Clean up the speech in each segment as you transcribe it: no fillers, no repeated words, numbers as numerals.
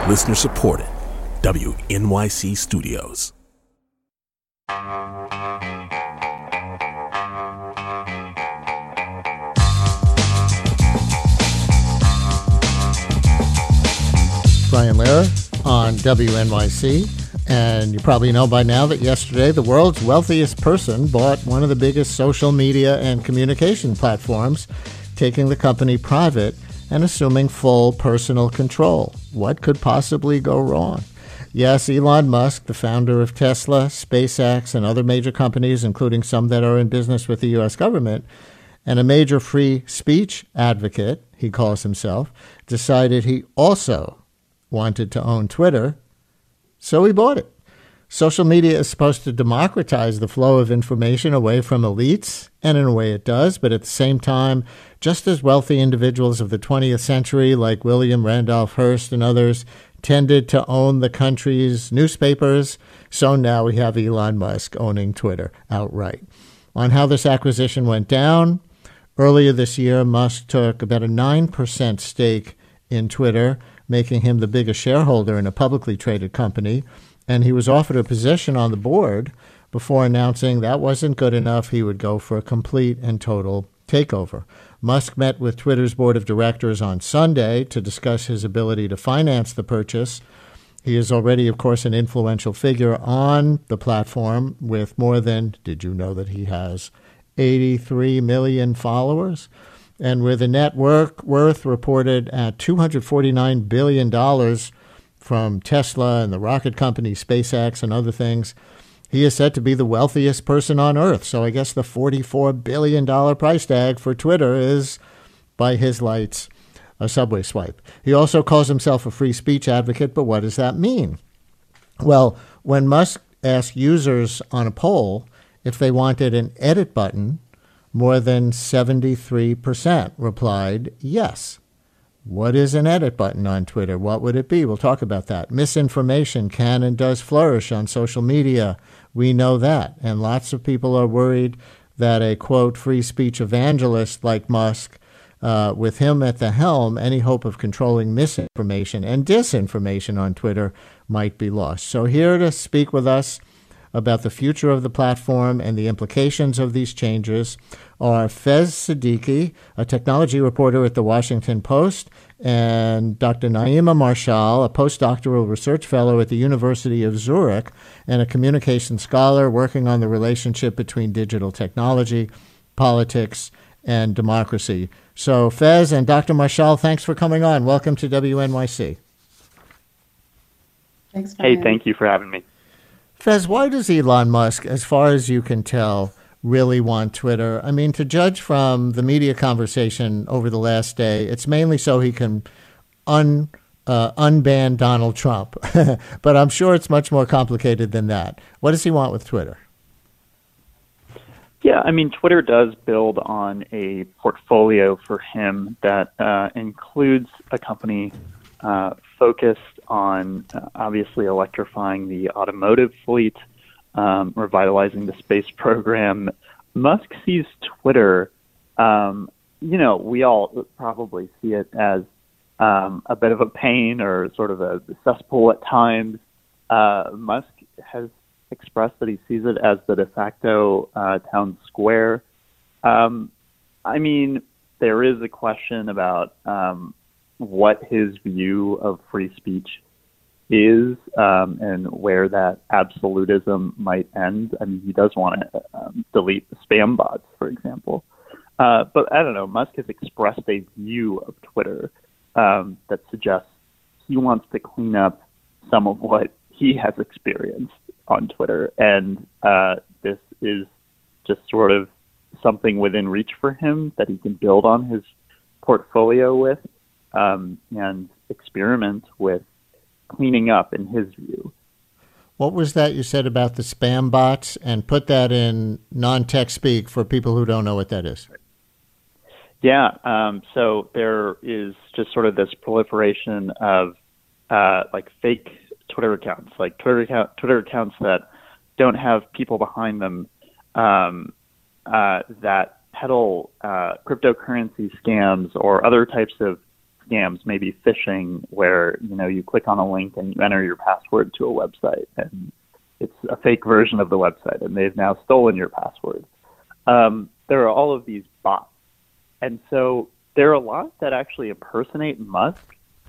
Listener supported. WNYC Studios. Brian Lehrer on WNYC. And you probably know by now that yesterday the world's wealthiest person bought one of the biggest social media and communication platforms, taking the company private and assuming full personal control. What could possibly go wrong? Yes, Elon Musk, the founder of Tesla, SpaceX, and other major companies, including some that are in business with the U.S. government, and a major free speech advocate, he calls himself, decided he also wanted to own Twitter, so he bought it. Social media is supposed to democratize the flow of information away from elites, and in a way it does, but at the same time, just as wealthy individuals of the 20th century, like William Randolph Hearst and others, tended to own the country's newspapers, so now we have Elon Musk owning Twitter outright. On how this acquisition went down, earlier this year, Musk took about a 9% stake in Twitter, making him the biggest shareholder in a publicly traded company, and he was offered a position on the board before announcing that wasn't good enough. He would go for a complete and total takeover. Musk met with Twitter's board of directors on Sunday to discuss his ability to finance the purchase. He is already, of course, an influential figure on the platform with more than, did you know that he has 83 million followers? And with a net worth reported at $249 billion from Tesla and the rocket company SpaceX and other things, he is said to be the wealthiest person on Earth. So I guess the $44 billion price tag for Twitter is, by his lights, a subway swipe. He also calls himself a free speech advocate, but what does that mean? Well, when Musk asked users on a poll if they wanted an edit button, more than 73% replied yes. What is an edit button on Twitter? What would it be? We'll talk about that. Misinformation can and does flourish on social media. We know that. And lots of people are worried that a, quote, free speech evangelist like Musk, with him at the helm, any hope of controlling misinformation and disinformation on Twitter might be lost. So here to speak with us about the future of the platform and the implications of these changes are Fez Siddiqui, a technology reporter at The Washington Post, and Dr. Naima Marshall, a postdoctoral research fellow at the University of Zurich and a communication scholar working on the relationship between digital technology, politics, and democracy. So Fez and Dr. Marshall, thanks for coming on. Welcome to WNYC. Thanks, Brian. Hey, thank you for having me. Fez, why does Elon Musk, as far as you can tell, really want Twitter? I mean, to judge from the media conversation over the last day, it's mainly so he can unban Donald Trump. But I'm sure it's much more complicated than that. What does he want with Twitter? Yeah, I mean, Twitter does build on a portfolio for him that includes a company focused on obviously electrifying the automotive fleet, revitalizing the space program. Musk sees Twitter, we all probably see it as a bit of a pain or sort of a cesspool at times. Musk has expressed that he sees it as the de facto town square. I mean, there is a question about what his view of free speech is and where that absolutism might end. I mean, he does want to delete the spam bots, for example. But I don't know, Musk has expressed a view of Twitter that suggests he wants to clean up some of what he has experienced on Twitter. And this is just sort of something within reach for him that he can build on his portfolio with and experiment with cleaning up, in his view. What was that you said about the spam bots? And put that in non-tech speak for people who don't know what that is. Yeah, so there is just sort of this proliferation of like fake Twitter accounts, like Twitter accounts that don't have people behind them that peddle cryptocurrency scams or other types of scams, maybe phishing, where you click on a link and you enter your password to a website, and it's a fake version of the website, and they've now stolen your password. There are all of these bots, and so there are a lot that actually impersonate Musk.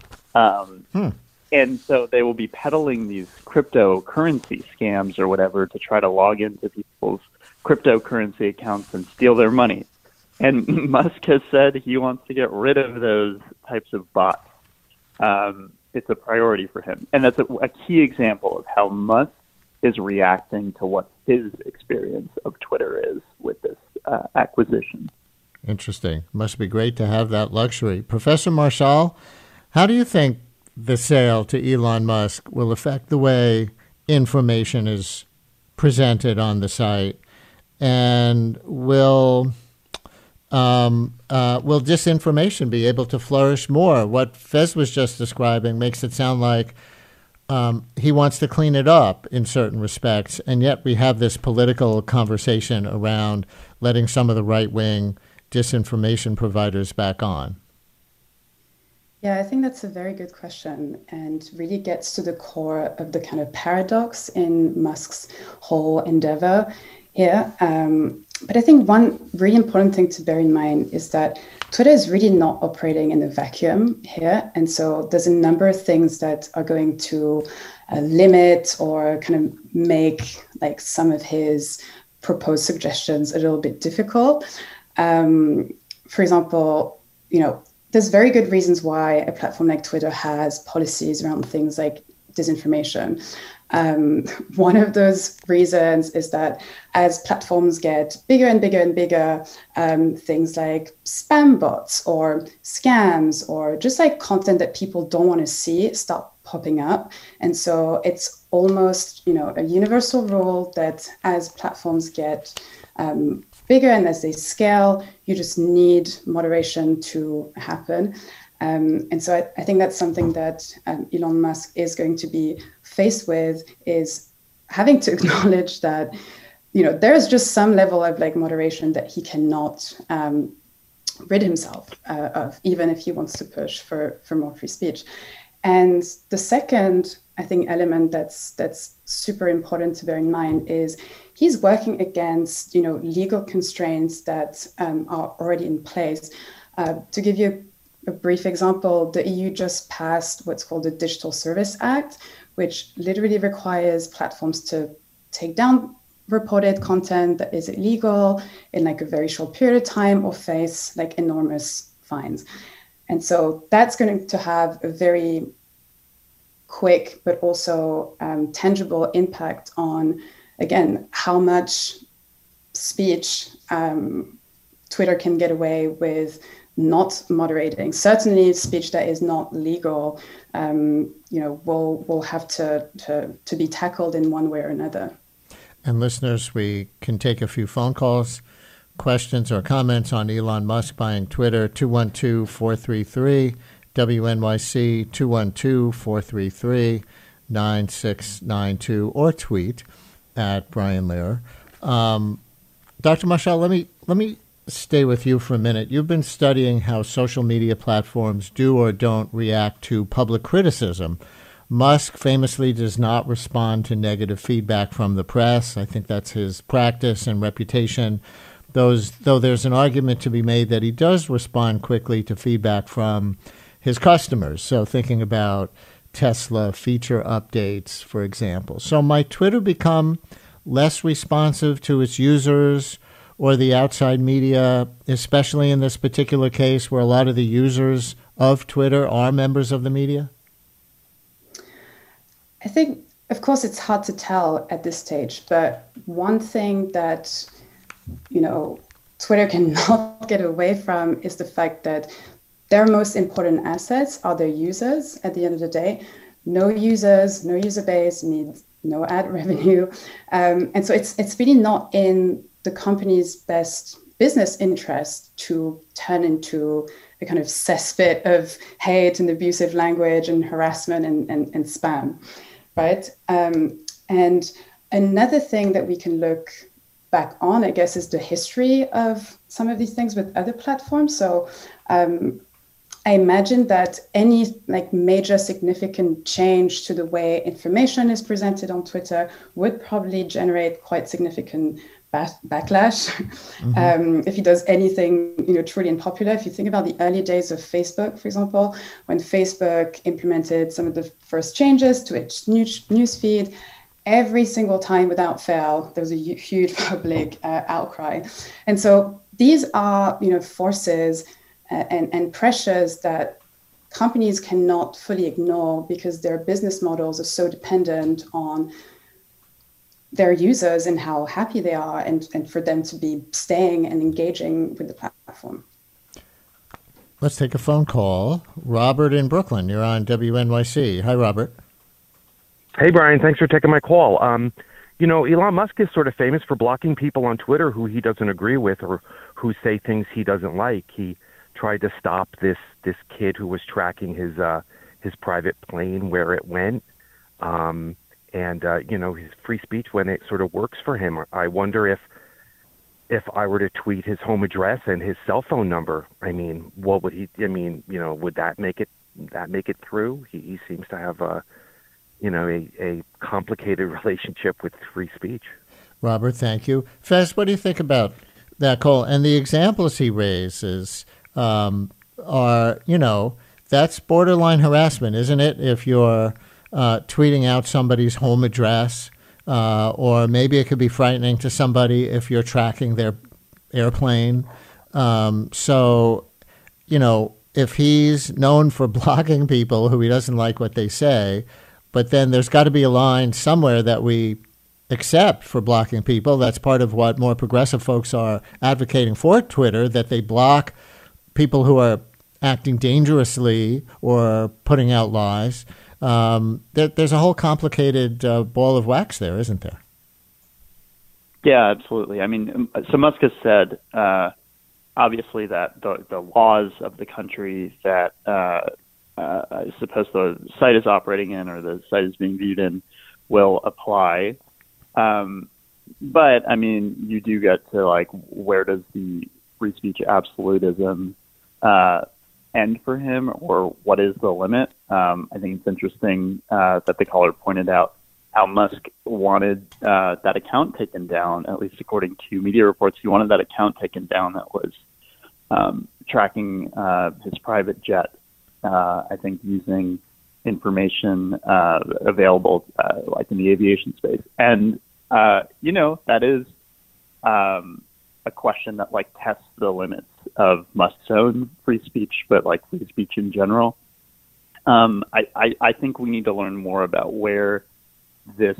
And so they will be peddling these cryptocurrency scams or whatever to try to log into people's cryptocurrency accounts and steal their money. And Musk has said he wants to get rid of those types of bots. It's a priority for him. And that's a key example of how Musk is reacting to what his experience of Twitter is with this acquisition. Interesting. Must be great to have that luxury. Professor Marshall, how do you think the sale to Elon Musk will affect the way information is presented on the site? And will disinformation be able to flourish more? What Fez was just describing makes it sound like he wants to clean it up in certain respects, and yet we have this political conversation around letting some of the right-wing disinformation providers back on. Yeah, I think that's a very good question and really gets to the core of the kind of paradox in Musk's whole endeavor here. But I think one really important thing to bear in mind is that Twitter is really not operating in a vacuum here. And so there's a number of things that are going to limit or kind of make like some of his proposed suggestions a little bit difficult. For example, there's very good reasons why a platform like Twitter has policies around things like disinformation. One of those reasons is that as platforms get bigger and bigger and bigger, things like spam bots or scams or just like content that people don't want to see start popping up. And so it's almost, a universal rule that as platforms get bigger and as they scale, you just need moderation to happen. And so I think that's something that Elon Musk is going to be faced with, is having to acknowledge that, there's just some level of like moderation that he cannot rid himself of, even if he wants to push for more free speech. And the second, I think, element that's super important to bear in mind is he's working against, legal constraints that are already in place. To give you a brief example, the EU just passed what's called the Digital Service Act, which literally requires platforms to take down reported content that is illegal in like a very short period of time or face like enormous fines. And so that's going to have a very quick but also tangible impact on, again, how much speech Twitter can get away with not moderating. Certainly speech that is not legal, will have to be tackled in one way or another. And listeners, we can take a few phone calls, questions or comments on Elon Musk buying Twitter, 212-433-WNYC, 212-433-9692, or tweet at Brian Lehrer. Dr. Marshall, let me stay with you for a minute. You've been studying how social media platforms do or don't react to public criticism. Musk famously does not respond to negative feedback from the press. I think that's his practice and reputation. Though there's an argument to be made that he does respond quickly to feedback from his customers. So thinking about Tesla feature updates, for example. So might Twitter become less responsive to its users or the outside media, especially in this particular case where a lot of the users of Twitter are members of the media? I think, of course, it's hard to tell at this stage, but one thing that, Twitter cannot get away from is the fact that their most important assets are their users at the end of the day. No users, no user base means no ad revenue. And so it's really not in the company's best business interest to turn into a kind of cesspit of hate and abusive language and harassment and spam, right? And another thing that we can look back on, I guess, is the history of some of these things with other platforms. So I imagine that any like major significant change to the way information is presented on Twitter would probably generate quite significant backlash. If he does anything, truly unpopular. If you think about the early days of Facebook, for example, when Facebook implemented some of the first changes to its newsfeed, every single time without fail, there was a huge public outcry. And so these are, forces and pressures that companies cannot fully ignore because their business models are so dependent on their users and how happy they are and for them to be staying and engaging with the platform. Let's take a phone call. Robert in Brooklyn, you're on WNYC. Hi, Robert. Hey, Brian. Thanks for taking my call. Elon Musk is sort of famous for blocking people on Twitter who he doesn't agree with or who say things he doesn't like. He tried to stop this kid who was tracking his private plane where it went. His free speech when it sort of works for him. I wonder if I were to tweet his home address and his cell phone number, what would he? Would that make it through? He seems to have a complicated relationship with free speech. Robert, thank you. Fez, what do you think about that call? And the examples he raises are, that's borderline harassment, isn't it? If you're tweeting out somebody's home address, or maybe it could be frightening to somebody if you're tracking their airplane. If he's known for blocking people who he doesn't like what they say, but then there's got to be a line somewhere that we accept for blocking people. That's part of what more progressive folks are advocating for Twitter, that they block people who are acting dangerously or putting out lies. There's a whole complicated ball of wax there, isn't there? Yeah, absolutely. So Musk has said, obviously, that the laws of the country that I suppose the site is operating in or the site is being viewed in will apply. But, you do get to, where does the free speech absolutism end for him, or what is the limit? I think it's interesting that the caller pointed out how Musk wanted that account taken down, at least according to media reports. He wanted that account taken down that was tracking his private jet, I think using information available in the aviation space. And, that is a question that tests the limits of Musk's own free speech, but free speech in general. I think we need to learn more about where this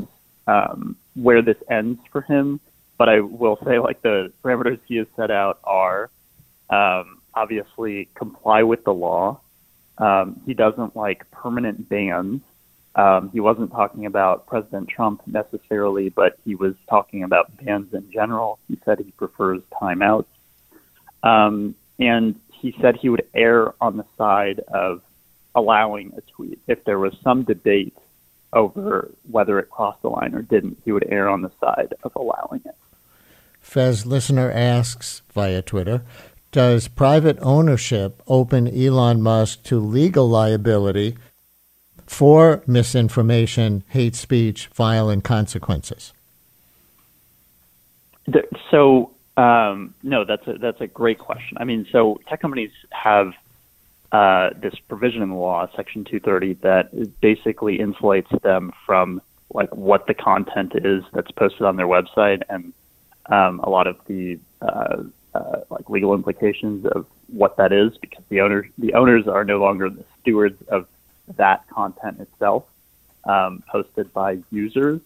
ends for him. But I will say, the parameters he has set out are obviously comply with the law. He doesn't like permanent bans. He wasn't talking about President Trump necessarily, but he was talking about bans in general. He said he prefers timeouts. And he said he would err on the side of allowing a tweet. If there was some debate over whether it crossed the line or didn't, he would err on the side of allowing it. Fez listener asks via Twitter, does private ownership open Elon Musk to legal liability for misinformation, hate speech, violent consequences? No, that's a great question. So tech companies have this provision in the law, Section 230, that basically insulates them from what the content is that's posted on their website and a lot of the legal implications of what that is, because the owners are no longer the stewards of that content itself, posted by users.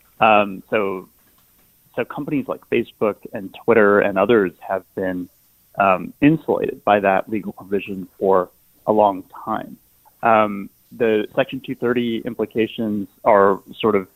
So companies like Facebook and Twitter and others have been insulated by that legal provision for a long time. The Section 230 implications are sort of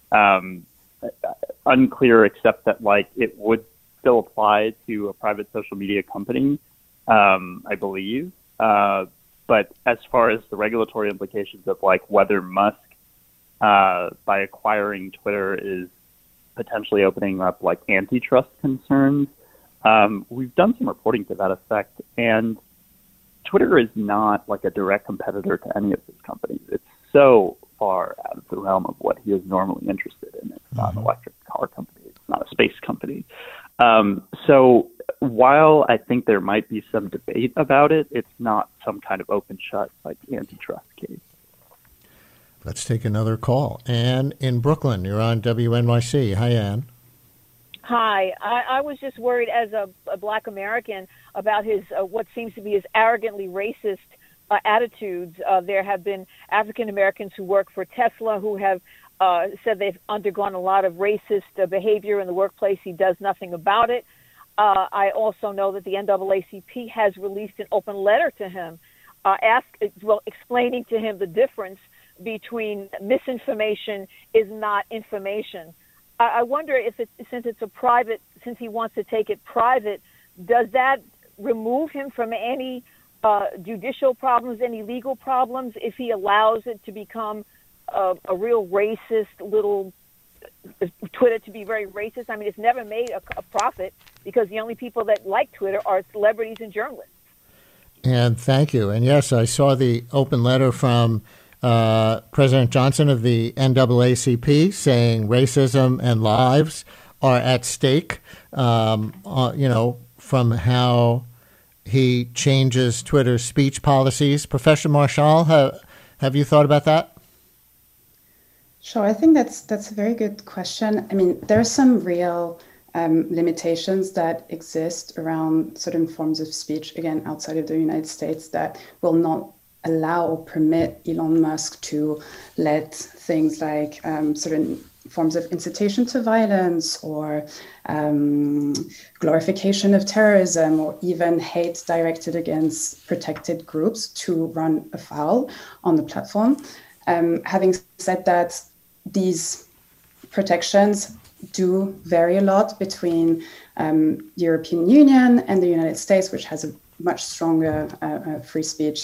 unclear, except that it would still apply to a private social media company, I believe. But as far as the regulatory implications of whether Musk, by acquiring Twitter, is potentially opening up antitrust concerns, we've done some reporting to that effect. And Twitter is not like a direct competitor to any of his companies. It's so far out of the realm of what he is normally interested in. It's not an electric car company. It's not a space company. So while I think there might be some debate about it, it's not some kind of open shut like antitrust case. Let's take another call. Ann in Brooklyn, you're on WNYC. Hi, Ann. Hi. I was just worried as a Black American about his what seems to be his arrogantly racist attitudes. There have been African Americans who work for Tesla who have said they've undergone a lot of racist behavior in the workplace. He does nothing about it. I also know that the NAACP has released an open letter to him, explaining to him the difference between misinformation is not information. I wonder if since he wants to take it private, does that remove him from any judicial problems, any legal problems, if he allows it to become a real racist little Twitter to be very racist? I mean, it's never made a profit because the only people that like Twitter are celebrities and journalists. And thank you. And yes, I saw the open letter from President Johnson of the NAACP saying racism and lives are at stake, from how he changes Twitter's speech policies. Professor Marshall, have you thought about that? Sure, I think that's a very good question. I mean, there are some real limitations that exist around certain forms of speech, again, outside of the United States, that will not allow or permit Elon Musk to let things like certain forms of incitation to violence or glorification of terrorism or even hate directed against protected groups to run afoul on the platform. Having said that, these protections do vary a lot between the European Union and the United States, which has a much stronger free speech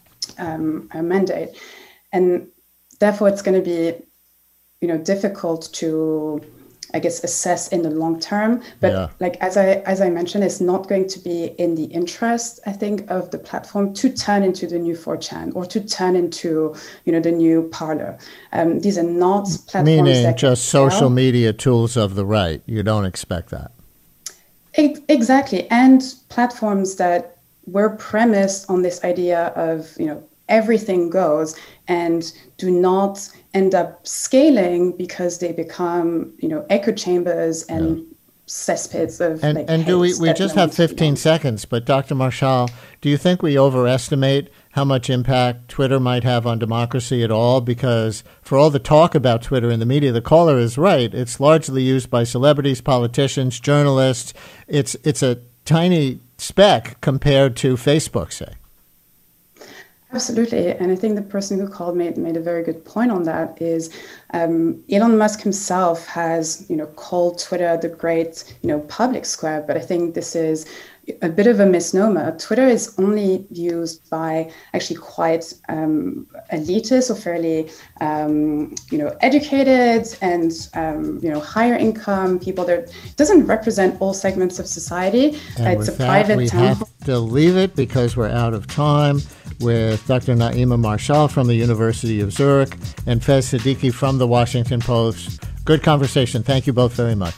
mandate. And therefore, it's going to be, difficult to, I guess, assess in the long term. But as I mentioned, it's not going to be in the interest, I think, of the platform to turn into the new 4chan or to turn into, the new Parler. These are not platforms meaning that just social media tools of the right. You don't expect that. Exactly. And platforms that were premised on this idea of, everything goes and do not end up scaling because they become, echo chambers and cesspits of and do we just have 15 seconds, but Dr. Marshall, do you think we overestimate how much impact Twitter might have on democracy at all? Because for all the talk about Twitter in the media, the caller is right. It's largely used by celebrities, politicians, journalists. It's a tiny speck compared to Facebook, say. Absolutely. And I think the person who called made a very good point on that is Elon Musk himself has, called Twitter the great, public square. But I think this is a bit of a misnomer. Twitter is only used by actually quite elitist or fairly, educated and, higher income people. It doesn't represent all segments of society. And it's a private we town. have to leave it because we're out of time. With Dr. Naima Marshall from the University of Zurich and Faiz Siddiqui from the Washington Post. Good conversation. Thank you both very much.